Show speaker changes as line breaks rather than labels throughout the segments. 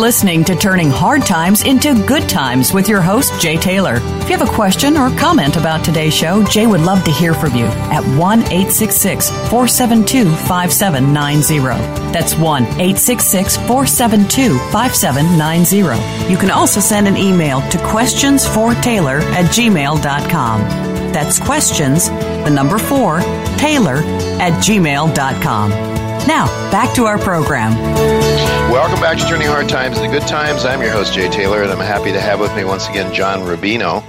listening to Turning Hard Times into Good Times with your host, Jay Taylor. If you have a question or comment about today's show, Jay would love to hear from you at 1-866-472-5790. That's 1-866-472-5790. You can also send an email to questionsfortaylor@gmail.com. That's questions, the number 4, Taylor@gmail.com. Now, back to our program.
Welcome back to Turning Hard Times into Good Times. I'm your host, Jay Taylor, and I'm happy to have with me once again John Rubino.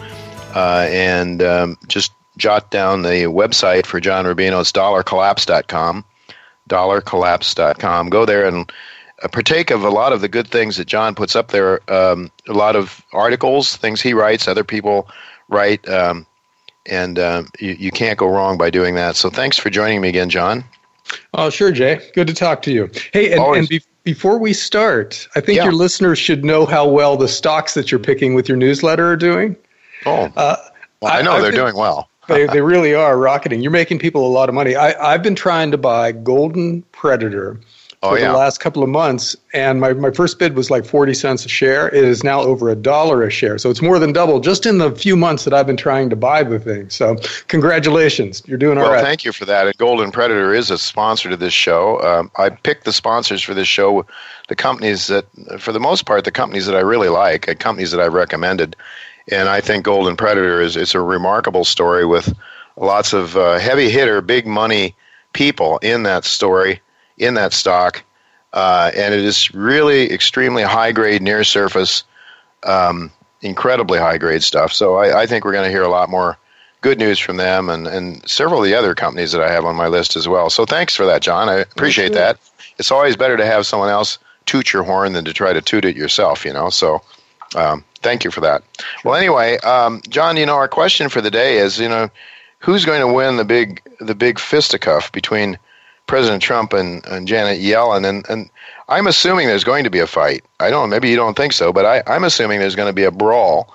Just jot down the website for John Rubino. It's dollarcollapse.com. Dollarcollapse.com. Go there and partake of a lot of the good things that John puts up there. A lot of articles, things he writes, other people write, and you can't go wrong by doing that. So thanks for joining me again, John.
Oh, sure, Jay. Good to talk to you. Hey, before we start, I think your listeners should know how well the stocks that you're picking with your newsletter are doing.
Oh, I know they're doing well.
They really are rocketing. You're making people a lot of money. I've been trying to buy Golden Predator for the last couple of months, and my first bid was like 40 cents a share. It is now over $1 a share, so it's more than double just in the few months that I've been trying to buy the thing. So congratulations. You're doing all right.
Well, thank you for that. And Golden Predator is a sponsor to this show. I picked the sponsors for this show, the companies that, for the most part, the companies that I really like, companies that I've recommended. And I think Golden Predator it's a remarkable story with lots of heavy hitter, big money people in that story, in that stock, and it is really extremely high-grade, near-surface, incredibly high-grade stuff. So I think we're going to hear a lot more good news from them and several of the other companies that I have on my list as well. So thanks for that, John. I appreciate that. It's always better to have someone else toot your horn than to try to toot it yourself, So thank you for that. Well, anyway, John, our question for the day is, who's going to win the big fisticuff between President Trump and Janet Yellen, and I'm assuming there's going to be a fight. I don't know, maybe you don't think so, but I'm assuming there's going to be a brawl.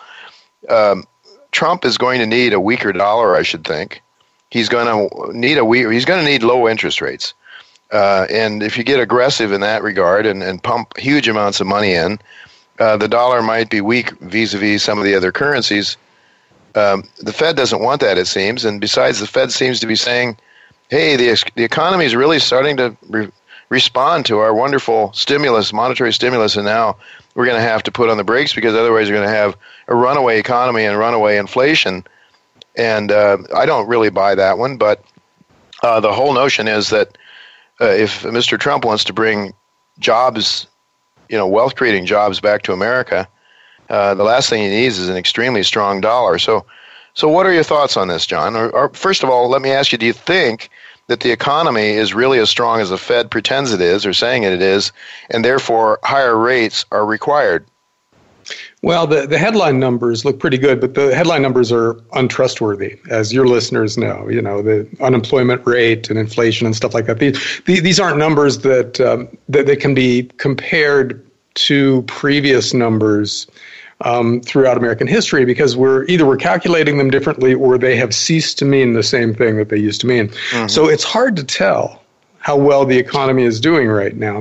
Trump is going to need a weaker dollar, I should think. He's going to need low interest rates. And if you get aggressive in that regard and pump huge amounts of money in, the dollar might be weak vis-a-vis some of the other currencies. The Fed doesn't want that, it seems, and besides, the Fed seems to be saying, hey, the economy is really starting to respond to our wonderful stimulus, monetary stimulus, and now we're going to have to put on the brakes because otherwise you're going to have a runaway economy and runaway inflation. And I don't really buy that one, but the whole notion is that if Mr. Trump wants to bring jobs, wealth-creating jobs back to America, the last thing he needs is an extremely strong dollar. So what are your thoughts on this, John? Or first of all, let me ask you, do you think that the economy is really as strong as the Fed pretends it is or saying it is, and therefore higher rates are required?
Well, the headline numbers look pretty good, but the headline numbers are untrustworthy, as your listeners know. The unemployment rate and inflation and stuff like that. These aren't numbers that can be compared to previous numbers throughout American history, because we're calculating them differently or they have ceased to mean the same thing that they used to mean. Mm-hmm. So it's hard to tell how well the economy is doing right now.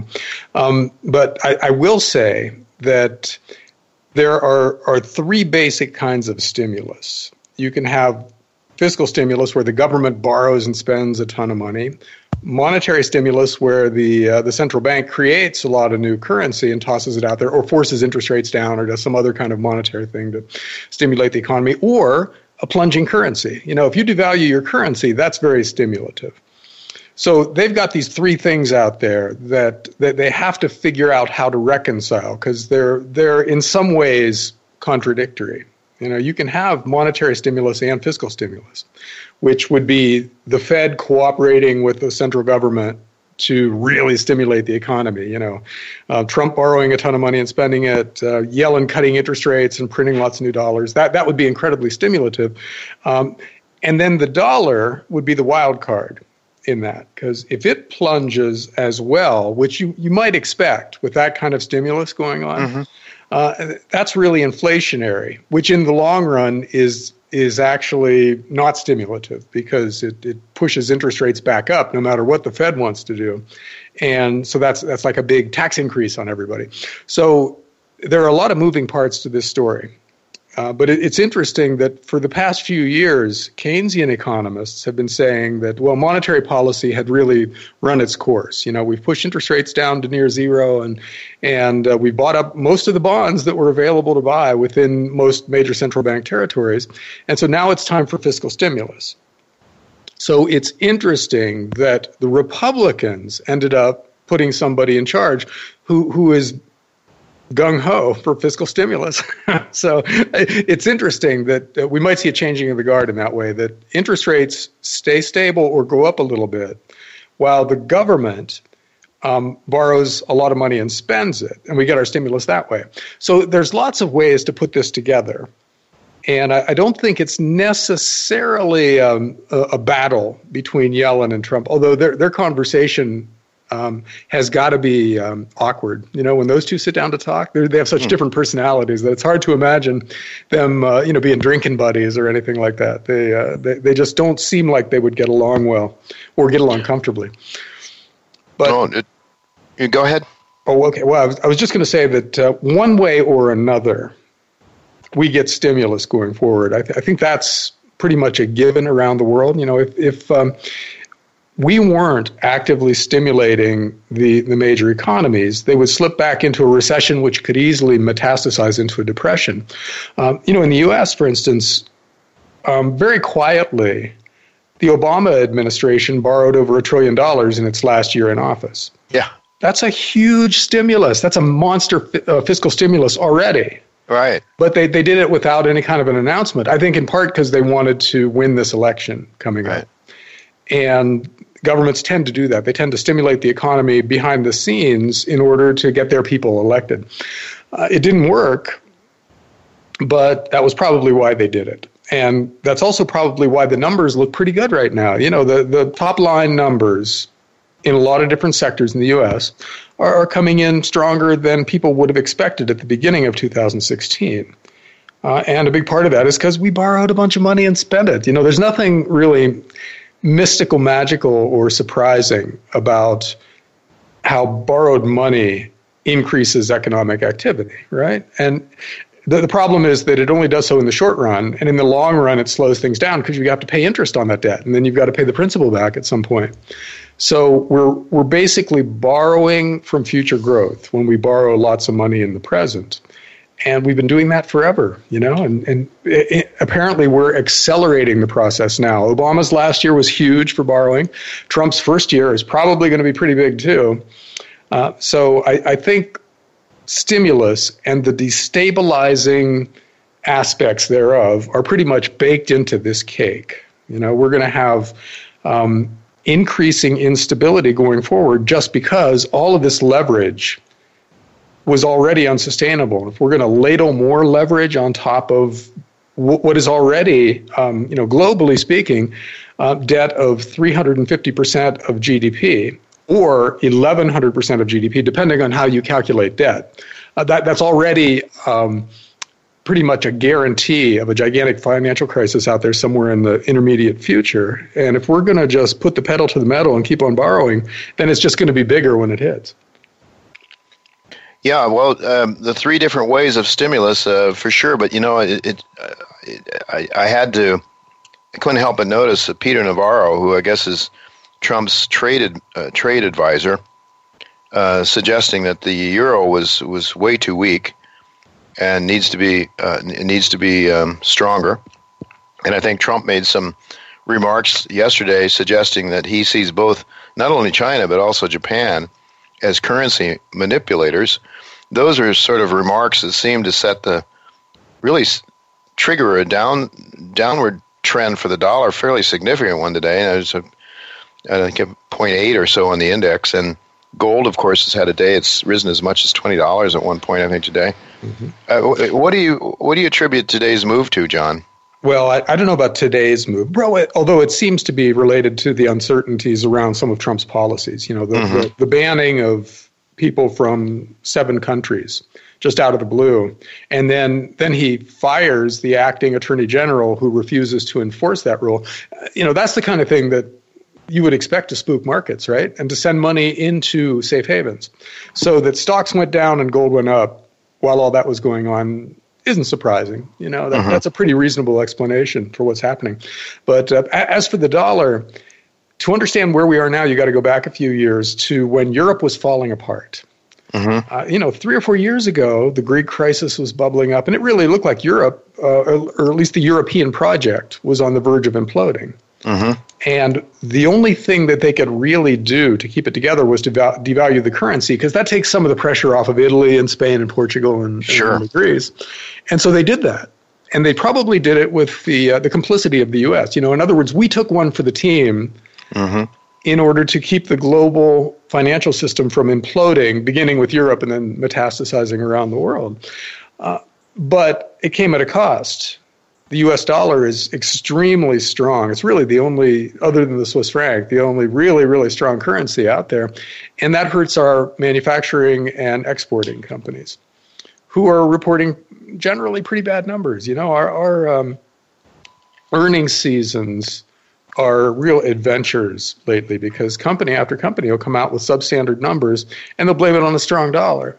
But I will say that there are three basic kinds of stimulus. You can have fiscal stimulus, where the government borrows and spends a ton of money. Monetary stimulus, where the central bank creates a lot of new currency and tosses it out there, or forces interest rates down, or does some other kind of monetary thing to stimulate the economy, or a plunging currency. If you devalue your currency, that's very stimulative. So they've got these three things out there that they have to figure out how to reconcile, because they're in some ways contradictory. You can have monetary stimulus and fiscal stimulus, which would be the Fed cooperating with the central government to really stimulate the economy. Trump borrowing a ton of money and spending it, Yellen cutting interest rates and printing lots of new dollars. That would be incredibly stimulative. And then the dollar would be the wild card in that, because if it plunges as well, which you might expect with that kind of stimulus going on, that's really inflationary, which in the long run is actually not stimulative, because it pushes interest rates back up no matter what the Fed wants to do. And so that's like a big tax increase on everybody. So there are a lot of moving parts to this story. But it's interesting that for the past few years, Keynesian economists have been saying that, well, monetary policy had really run its course. We've pushed interest rates down to near zero, and we bought up most of the bonds that were available to buy within most major central bank territories. And so now it's time for fiscal stimulus. So it's interesting that the Republicans ended up putting somebody in charge who is gung-ho for fiscal stimulus. So it's interesting that we might see a changing of the guard in that way, that interest rates stay stable or go up a little bit, while the government borrows a lot of money and spends it, and we get our stimulus that way. So there's lots of ways to put this together. And I don't think it's necessarily a battle between Yellen and Trump, although their conversation has got to be awkward. When those two sit down to talk, they have such different personalities that it's hard to imagine them, being drinking buddies or anything like that. They just don't seem like they would get along well or get along comfortably. But
go ahead.
Oh, okay. Well, I was just going to say that one way or another, we get stimulus going forward. I think that's pretty much a given around the world. If we weren't actively stimulating the major economies, they would slip back into a recession, which could easily metastasize into a depression. In the U.S., for instance, very quietly, the Obama administration borrowed over $1 trillion in its last year in office.
Yeah.
That's a huge stimulus. That's a monster fiscal stimulus already.
Right.
But they did it without any kind of an announcement, I think in part because they wanted to win this election coming up. And governments tend to do that. They tend to stimulate the economy behind the scenes in order to get their people elected. It didn't work, but that was probably why they did it. And that's also probably why the numbers look pretty good right now. The top line numbers in a lot of different sectors in the U.S. are coming in stronger than people would have expected at the beginning of 2016. And a big part of that is because we borrowed a bunch of money and spent it. There's nothing really mystical, magical, or surprising about how borrowed money increases economic activity, right? And the problem is that it only does so in the short run, and in the long run, it slows things down because you have to pay interest on that debt, and then you've got to pay the principal back at some point. So we're basically borrowing from future growth when we borrow lots of money in the present. And we've been doing that forever, and apparently we're accelerating the process now. Obama's last year was huge for borrowing. Trump's first year is probably going to be pretty big too. So I think stimulus and the destabilizing aspects thereof are pretty much baked into this cake. We're going to have increasing instability going forward just because all of this leverage was already unsustainable. If we're going to ladle more leverage on top of what is already, globally speaking, debt of 350% of GDP or 1,100% of GDP, depending on how you calculate debt, that's already pretty much a guarantee of a gigantic financial crisis out there somewhere in the intermediate future. And if we're going to just put the pedal to the metal and keep on borrowing, then it's just going to be bigger when it hits.
Yeah, well, the three different ways of stimulus, for sure. But I couldn't help but notice that Peter Navarro, who I guess is Trump's trade advisor, suggesting that the euro was way too weak and needs to be stronger. And I think Trump made some remarks yesterday suggesting that he sees both not only China but also Japan as currency manipulators. Those are sort of remarks that seem to trigger a downward trend for the dollar, fairly significant one today. And there's I think a 0.8 or so on the index, and gold, of course, has had a day. It's risen as much as $20 at one point, I think, today. Mm-hmm. What do you attribute today's move to, John?
Well, I don't know about today's move, although it seems to be related to the uncertainties around some of Trump's policies. The banning of people from 7 countries just out of the blue. And then he fires the acting attorney general who refuses to enforce that rule. That's the kind of thing that you would expect to spook markets, right? And to send money into safe havens. So that stocks went down and gold went up while all that was going on isn't surprising. That's a pretty reasonable explanation for what's happening. But as for the dollar, to understand where we are now, you got to go back a few years to when Europe was falling apart. 3 or 4 years ago, the Greek crisis was bubbling up, and it really looked like Europe, or at least the European project, was on the verge of imploding. And the only thing that they could really do to keep it together was to devalue the currency, because that takes some of the pressure off of Italy and Spain and Portugal and Greece. And so they did that. And they probably did it with the complicity of the U.S. In other words, we took one for the team in order to keep the global financial system from imploding, beginning with Europe and then metastasizing around the world. But it came at a cost. The U.S. dollar is extremely strong. It's really the only, other than the Swiss franc, the only really, really strong currency out there. And that hurts our manufacturing and exporting companies, who are reporting generally pretty bad numbers. Our earnings seasons are real adventures lately, because company after company will come out with substandard numbers and they'll blame it on the strong dollar.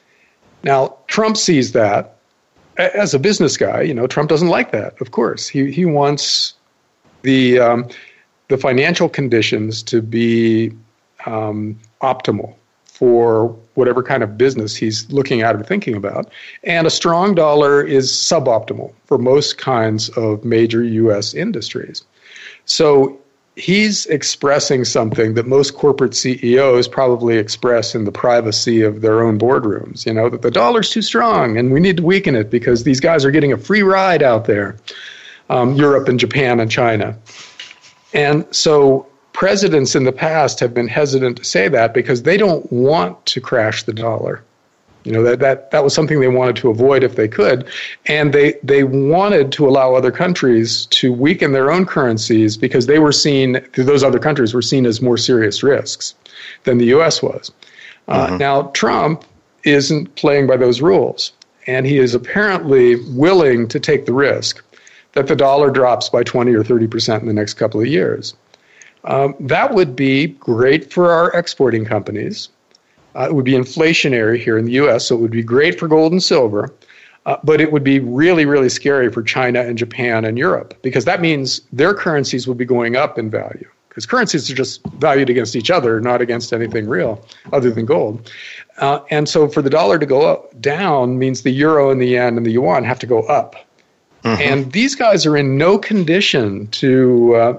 Now, Trump sees that. As a business guy, Trump doesn't like that, of course. He wants the financial conditions to be optimal for whatever kind of business he's looking at or thinking about. And a strong dollar is suboptimal for most kinds of major U.S. industries. So he's expressing something that most corporate CEOs probably express in the privacy of their own boardrooms, that the dollar's too strong and we need to weaken it because these guys are getting a free ride out there, Europe and Japan and China. And so presidents in the past have been hesitant to say that because they don't want to crash the dollar. That was something they wanted to avoid if they could. And they wanted to allow other countries to weaken their own currencies because those other countries were seen as more serious risks than the U.S. was. Now, Trump isn't playing by those rules. And he is apparently willing to take the risk that the dollar drops by 20 or 30% in the next couple of years. That would be great for our exporting companies. It would be inflationary here in the U.S., so it would be great for gold and silver, but it would be really, really scary for China and Japan and Europe, because that means their currencies will be going up in value, because currencies are just valued against each other, not against anything real other than gold. And so for the dollar to go down means the euro and the yen and the yuan have to go up. And these guys are in no condition to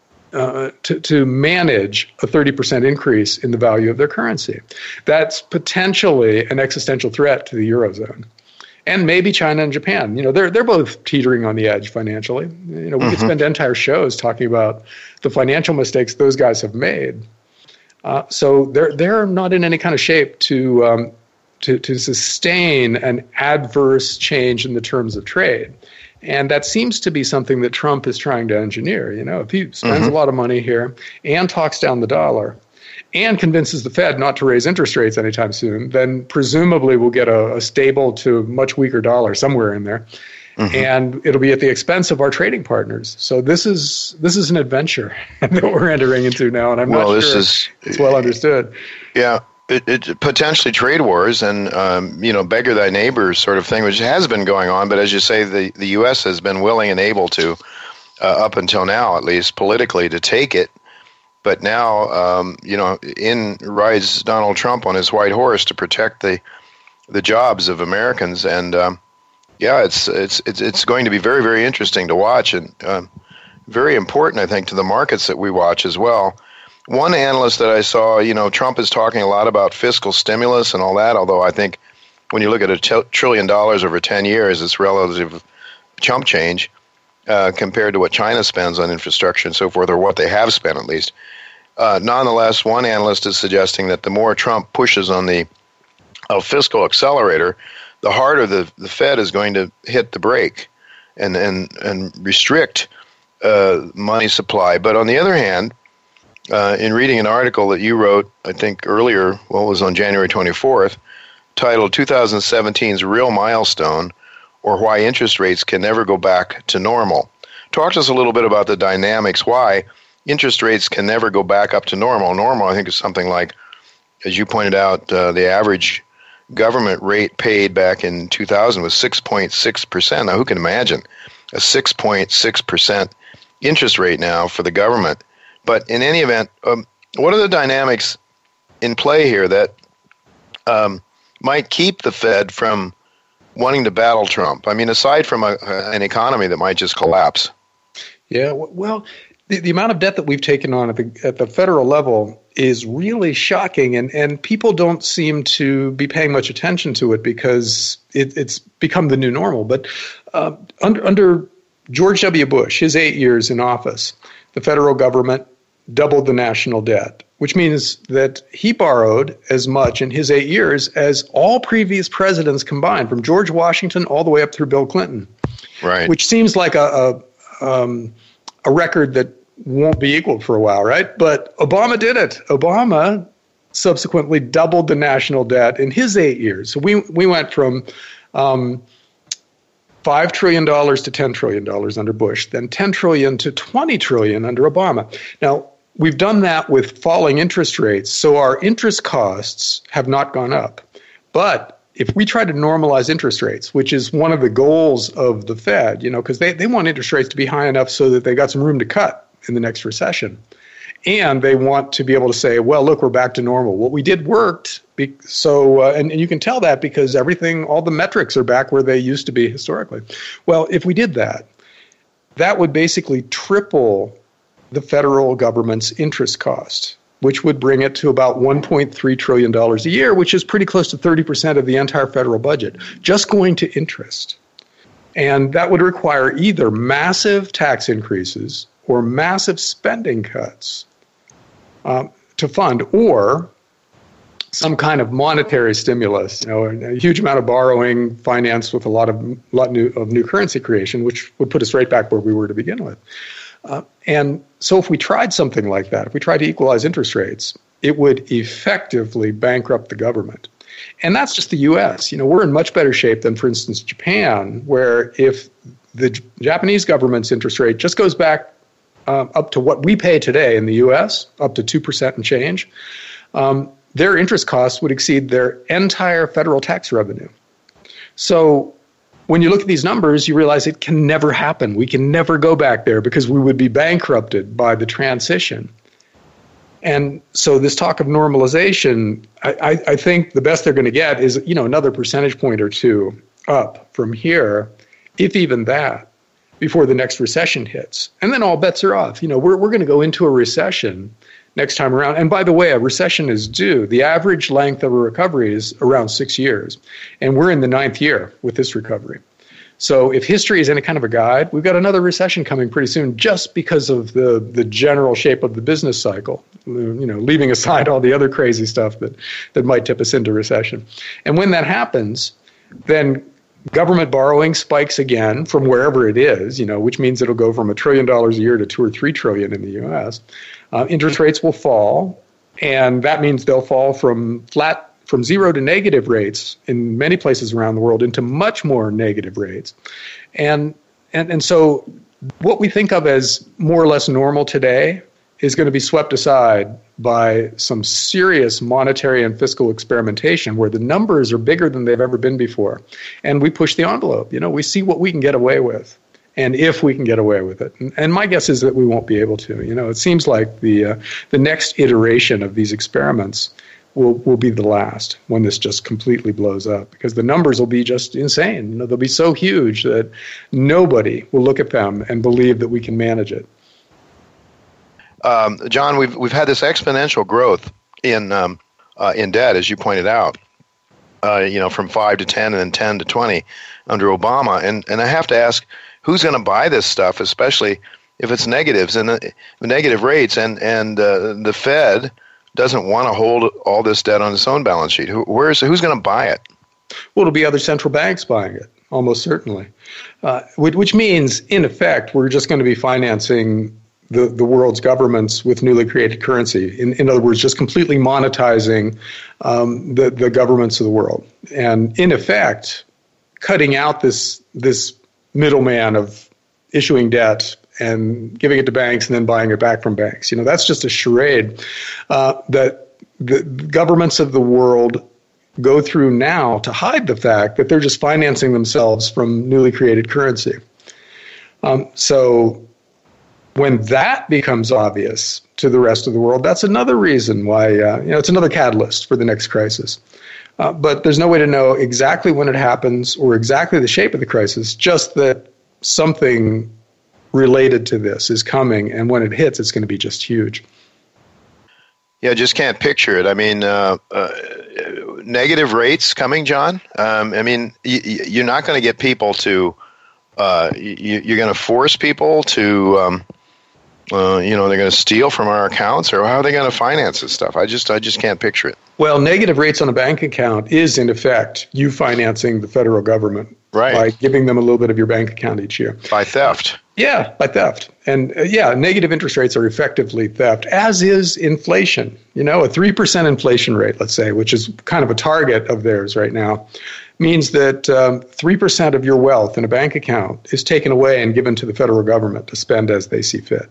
manage a 30% increase in the value of their currency. That's potentially an existential threat to the Eurozone. And maybe China and Japan. They're both teetering on the edge financially. We could spend entire shows talking about the financial mistakes those guys have made. So they're not in any kind of shape to sustain an adverse change in the terms of trade. And that seems to be something that Trump is trying to engineer. If he spends a lot of money here and talks down the dollar and convinces the Fed not to raise interest rates anytime soon, then presumably we'll get a stable to much weaker dollar somewhere in there. And it'll be at the expense of our trading partners. So this is an adventure that we're entering into now, and I'm not sure it's well understood.
Yeah. It potentially trade wars and, beggar thy neighbor sort of thing, which has been going on. But as you say, the U.S. has been willing and able to, up until now, at least politically, to take it. But now, in rides Donald Trump on his white horse to protect the jobs of Americans. And, it's going to be very, very interesting to watch and very important, I think, to the markets that we watch as well. One analyst that I saw, Trump is talking a lot about fiscal stimulus and all that, although I think when you look at $1 trillion over 10 years, it's relative chump change compared to what China spends on infrastructure and so forth, or what they have spent at least. Nonetheless, one analyst is suggesting that the more Trump pushes on the fiscal accelerator, the harder the Fed is going to hit the brake and restrict money supply. But on the other hand, in reading an article that you wrote, I think earlier, it was on January 24th, titled 2017's Real Milestone, or Why Interest Rates Can Never Go Back to Normal. Talk to us a little bit about the dynamics, why interest rates can never go back up to normal. Normal, I think, is something like, as you pointed out, the average government rate paid back in 2000 was 6.6%. Now, who can imagine a 6.6% interest rate now for the government? But in any event, what are the dynamics in play here that might keep the Fed from wanting to battle Trump? I mean, aside from an economy that might just collapse.
Yeah, well, the amount of debt that we've taken on at the federal level is really shocking, and people don't seem to be paying much attention to it because it's become the new normal. But under George W. Bush, his 8 years in office, the federal government doubled the national debt, which means that he borrowed as much in his 8 years as all previous presidents combined, from George Washington all the way up through Bill Clinton.
Right.
Which seems like a record that won't be equaled for a while, right? But Obama did it. Obama subsequently doubled the national debt in his 8 years. So we went from $5 trillion to $10 trillion under Bush, then $10 trillion to $20 trillion under Obama. Now, we've done that with falling interest rates, so our interest costs have not gone up. But if we try to normalize interest rates, which is one of the goals of the Fed, because they want interest rates to be high enough so that they got some room to cut in the next recession. And they want to be able to say, well, look, we're back to normal. What we did worked. And you can tell that because all the metrics are back where they used to be historically. Well, if we did that, that would basically triple the federal government's interest cost, which would bring it to about $1.3 trillion a year, which is pretty close to 30% of the entire federal budget, just going to interest. And that would require either massive tax increases or massive spending cuts to fund, or some kind of monetary stimulus, a huge amount of borrowing financed with a lot of new currency creation, which would put us right back where we were to begin with. And so if we tried something like that, if we tried to equalize interest rates, it would effectively bankrupt the government. And that's just the U.S. We're in much better shape than, for instance, Japan, where if the Japanese government's interest rate just goes back up to what we pay today in the U.S., up to 2% and change, their interest costs would exceed their entire federal tax revenue. So when you look at these numbers, you realize it can never happen. We can never go back there because we would be bankrupted by the transition. And so this talk of normalization, I think the best they're going to get is, another percentage point or two up from here, if even that, before the next recession hits. And then all bets are off. We're going to go into a recession next time around. And by the way, a recession is due. The average length of a recovery is around 6 years. And we're in the 9th year with this recovery. So if history is any kind of a guide, we've got another recession coming pretty soon just because of the general shape of the business cycle, leaving aside all the other crazy stuff that might tip us into recession. And when that happens, then government borrowing spikes again from wherever it is, which means it'll go from $1 trillion a year to $2 or $3 trillion in the U.S. Interest rates will fall, and that means they'll fall from zero to negative rates in many places around the world into much more negative rates. And so what we think of as more or less normal today is going to be swept aside by some serious monetary and fiscal experimentation where the numbers are bigger than they've ever been before. And we push the envelope. We see what we can get away with, and if we can get away with it. And my guess is that we won't be able to. It seems like the next iteration of these experiments will be the last, when this just completely blows up, because the numbers will be just insane. They'll be so huge that nobody will look at them and believe that we can manage it.
John, we've had this exponential growth in debt, as you pointed out. From 5 to 10 and then 10 to 20 under Obama, and I have to ask, who's going to buy this stuff, especially if it's negatives and negative rates, and the Fed doesn't want to hold all this debt on its own balance sheet. Who's going to buy it?
Well, it'll be other central banks buying it, almost certainly. Which means, in effect, we're just going to be financing the world's governments with newly created currency. In other words, just completely monetizing the governments of the world. And in effect, cutting out this middleman of issuing debt and giving it to banks and then buying it back from banks. That's just a charade that the governments of the world go through now to hide the fact that they're just financing themselves from newly created currency. So when that becomes obvious to the rest of the world, that's another reason why, it's another catalyst for the next crisis. But there's no way to know exactly when it happens or exactly the shape of the crisis, just that something related to this is coming, and when it hits, it's going to be just huge.
Yeah, I just can't picture it. I mean, negative rates coming, John. You're not going to get people to. You're going to force people to. They're going to steal from our accounts, or how are they going to finance this stuff? I just can't picture it.
Well, negative rates on a bank account is, in effect, you financing the federal government,
right,
by giving them a little bit of your bank account each year.
By theft.
Yeah, by theft. And negative interest rates are effectively theft, as is inflation. A 3% inflation rate, let's say, which is kind of a target of theirs right now, means that 3% of your wealth in a bank account is taken away and given to the federal government to spend as they see fit.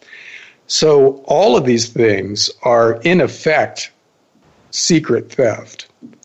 So all of these things are, in effect, secret theft.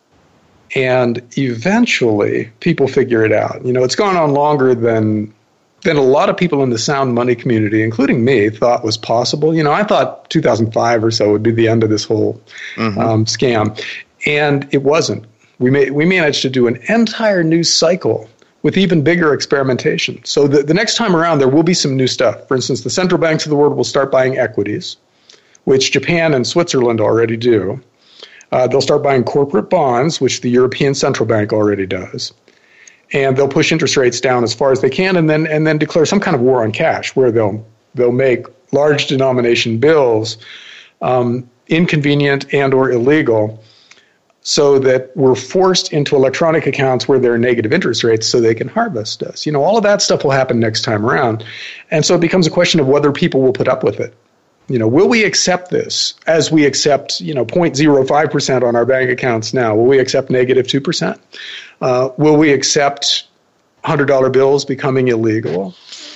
And eventually, people figure it out. It's gone on longer than a lot of people in the sound money community, including me, thought was possible. I thought 2005 or so would be the end of this whole scam. And it wasn't. We managed to do an entire new cycle with even bigger experimentation. So the next time around, there will be some new stuff. For instance, the central banks of the world will start buying equities, which Japan and Switzerland already do. They'll start buying corporate bonds, which the European Central Bank already does. And they'll push interest rates down as far as they can, and then declare some kind of war on cash, where they'll make large denomination bills inconvenient and or illegal, so that we're forced into electronic accounts where there are negative interest rates so they can harvest us. All of that stuff will happen next time around. And so it becomes a question of whether people will put up with it. Will we accept this as we accept, 0.05% on our bank accounts now? Will we accept negative 2%? Will we accept $100 bills becoming illegal?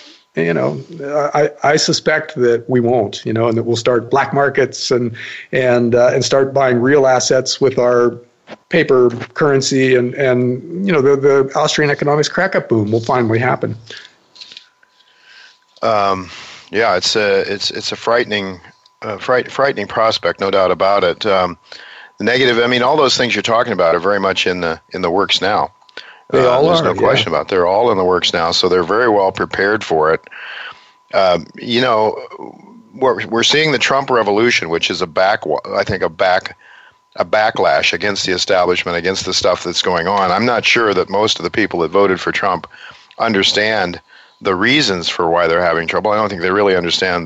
I suspect that we won't, and that we'll start black markets and start buying real assets with our paper currency, and the Austrian economics crack-up boom will finally happen.
It's a frightening prospect, no doubt about it. The negative, all those things you're talking about are very much in the works now.
They all
there's
are.
No question about it. They're all in the works now, so they're very well prepared for it. We're seeing the Trump revolution, which is a backlash against the establishment, against the stuff that's going on. I'm not sure that most of the people that voted for Trump understand the reasons for why they're having trouble. I don't think they really understand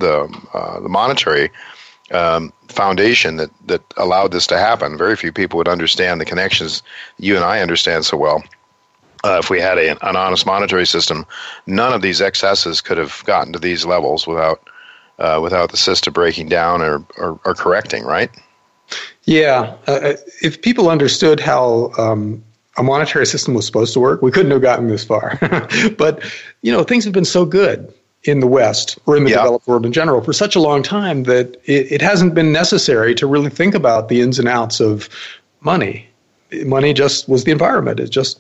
the monetary foundation that allowed this to happen. Very few people would understand the connections you and I understand so well. If we had an honest monetary system, none of these excesses could have gotten to these levels without the system breaking down or correcting, right?
Yeah. If people understood how a monetary system was supposed to work, we couldn't have gotten this far. But, things have been so good in the West, or in the developed world in general, for such a long time that it hasn't been necessary to really think about the ins and outs of money. Money just was the environment. It's just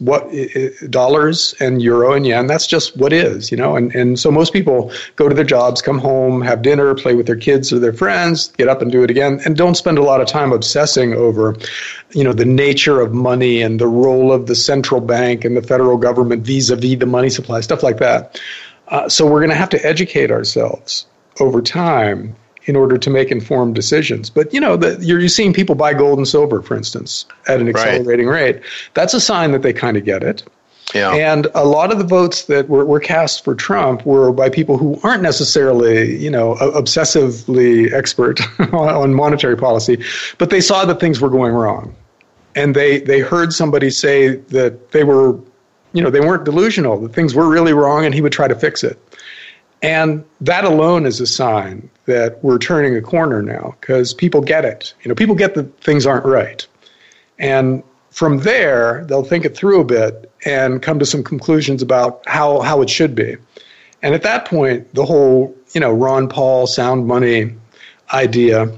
dollars and euro and yen, that's just what is, And so most people go to their jobs, come home, have dinner, play with their kids or their friends, get up and do it again, and don't spend a lot of time obsessing over, the nature of money and the role of the central bank and the federal government vis-a-vis the money supply, stuff like that. So we're going to have to educate ourselves over time in order to make informed decisions. But, you're seeing people buy gold and silver, for instance, at an accelerating rate. That's a sign that they kind of get it.
Yeah.
And a lot of the votes that were cast for Trump were by people who aren't necessarily, obsessively expert on monetary policy, but they saw that things were going wrong. And they heard somebody say that they were, they weren't delusional, that things were really wrong, and he would try to fix it. And that alone is a sign that we're turning a corner now, because people get it. People get that things aren't right. And from there, they'll think it through a bit and come to some conclusions about how it should be. And at that point, the whole, Ron Paul sound money idea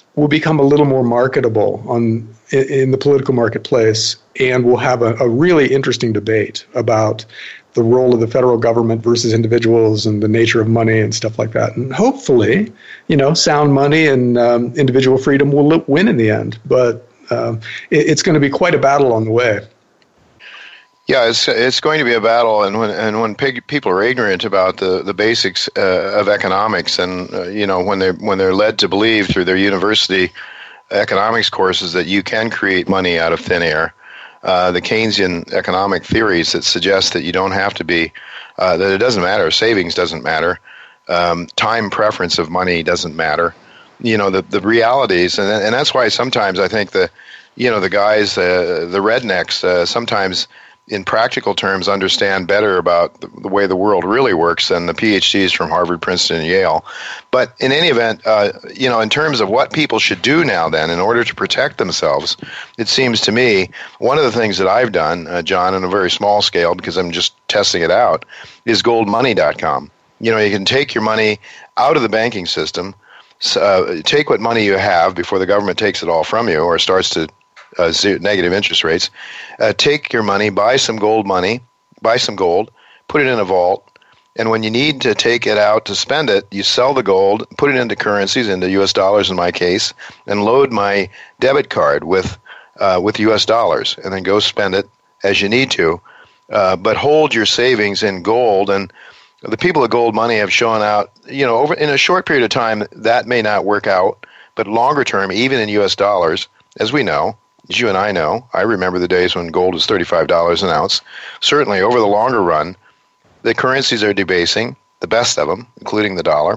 will become a little more marketable in the political marketplace, and we'll have a really interesting debate about the role of the federal government versus individuals and the nature of money and stuff like that. And hopefully, sound money and individual freedom will win in the end. But it's going to be quite a battle on the way.
Yeah, it's going to be a battle, and when people are ignorant about the basics of economics, and when they're led to believe through their university economics courses that you can create money out of thin air, the Keynesian economic theories that suggest that you don't have to be, that it doesn't matter, savings doesn't matter, time preference of money doesn't matter, the realities, and that's why sometimes I think the guys, the rednecks, sometimes in practical terms understand better about the way the world really works than the PhDs from Harvard, Princeton, and Yale. But in any event, in terms of what people should do now then in order to protect themselves, it seems to me one of the things that I've done, John, on a very small scale because I'm just testing it out, is goldmoney.com. You can take your money out of the banking system, take what money you have before the government takes it all from you or starts to negative interest rates, take your money, buy some gold, put it in a vault, and when you need to take it out to spend it, you sell the gold, put it into currencies, into U.S. dollars in my case, and load my debit card with U.S. dollars, and then go spend it as you need to, but hold your savings in gold. And the people at Gold Money have shown out, over in a short period of time, that may not work out, but longer term, even in U.S. dollars, as we know, as you and I know, I remember the days when gold was $35 an ounce. Certainly, over the longer run, the currencies are debasing, the best of them, including the dollar.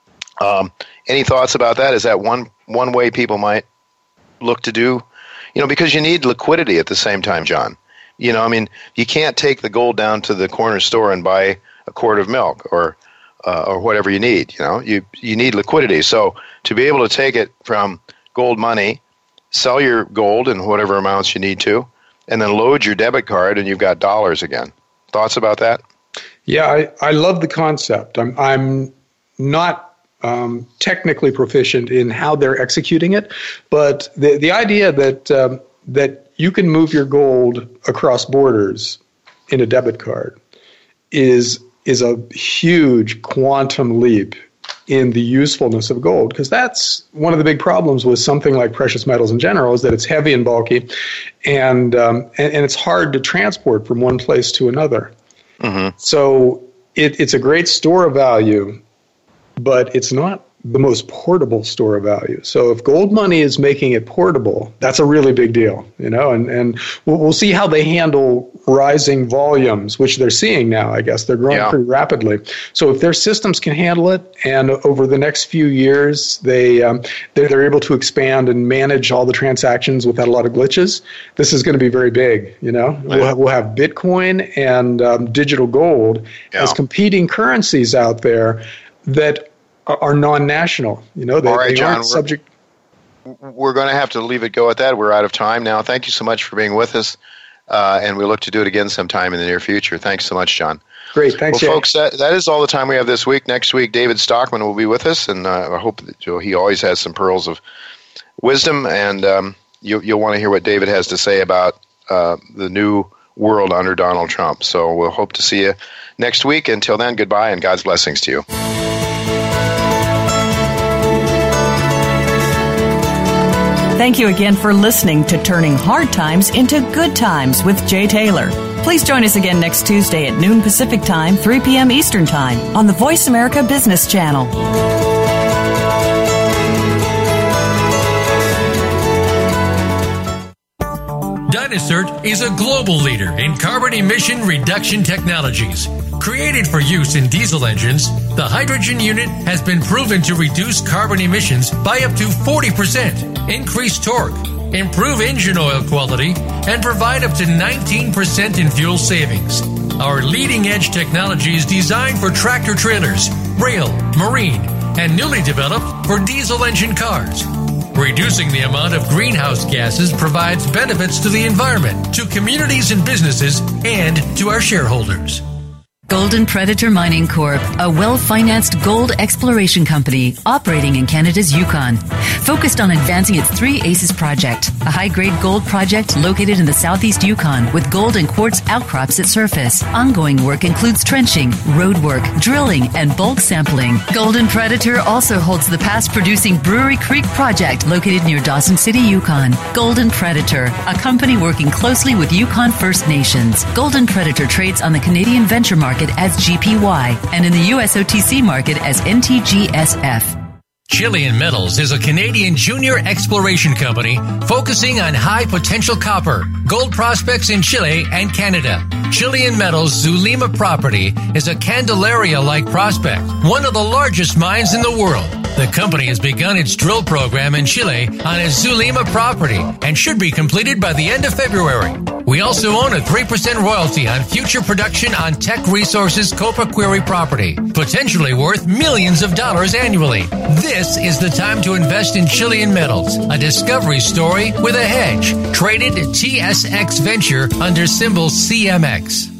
Any thoughts about that? Is that one way people might look to do? Because you need liquidity at the same time, John. You can't take the gold down to the corner store and buy a quart of milk or whatever you need. You need liquidity. So to be able to take it from Gold Money, sell your gold in whatever amounts you need to, and then load your debit card, and you've got dollars again. Thoughts about that?
Yeah, I love the concept. I'm not technically proficient in how they're executing it, but the idea that you can move your gold across borders in a debit card is a huge quantum leap in the usefulness of gold, because that's one of the big problems with something like precious metals in general, is that it's heavy and bulky, and it's hard to transport from one place to another. Mm-hmm. So it's a great store of value, but it's not the most portable store of value. So if Gold Money is making it portable, that's a really big deal, and we'll see how they handle rising volumes, which they're seeing now, I guess. They're growing pretty rapidly. So if their systems can handle it, and over the next few years they're able to expand and manage all the transactions without a lot of glitches, this is going to be very big, We'll have Bitcoin and digital gold as competing currencies out there that are non-national. All right, John, subject.
We're going to have to leave it go at that. We're out of time now. Thank you so much for being with us, and we look to do it again sometime in the near future. Thanks so much, John.
Great, thanks,
well, folks. That is all the time we have this week. Next week, David Stockman will be with us, and I hope that he always has some pearls of wisdom, and you'll want to hear what David has to say about the new world under Donald Trump. So we'll hope to see you next week. Until then, goodbye, and God's blessings to you.
Thank you again for listening to Turning Hard Times into Good Times with Jay Taylor. Please join us again next Tuesday at noon Pacific Time, 3 p.m. Eastern Time on the Voice America Business Channel.
Dynacert is a global leader in carbon emission reduction technologies. Created for use in diesel engines, the hydrogen unit has been proven to reduce carbon emissions by up to 40%, increase torque, improve engine oil quality, and provide up to 19% in fuel savings. Our leading-edge technology is designed for tractor-trailers, rail, marine, and newly developed for diesel engine cars. Reducing the amount of greenhouse gases provides benefits to the environment, to communities and businesses, and to our shareholders.
Golden Predator Mining Corp., a well-financed gold exploration company operating in Canada's Yukon, focused on advancing its Three Aces project, a high-grade gold project located in the southeast Yukon with gold and quartz outcrops at surface. Ongoing work includes trenching, road work, drilling, and bulk sampling. Golden Predator also holds the past-producing Brewery Creek project located near Dawson City, Yukon. Golden Predator, a company working closely with Yukon First Nations. Golden Predator trades on the Canadian venture market as GPY and in the US OTC market as NTGSF.
Chilean Metals is a Canadian junior exploration company focusing on high-potential copper, gold prospects in Chile and Canada. Chilean Metals' Zulema property is a Candelaria-like prospect, one of the largest mines in the world. The company has begun its drill program in Chile on its Zulema property and should be completed by the end of February. We also own a 3% royalty on future production on Teck Resources' Copa Quarry property, potentially worth millions of dollars annually. This is the time to invest in Chilean Metals, a discovery story with a hedge, traded TSX Venture under symbol CMX.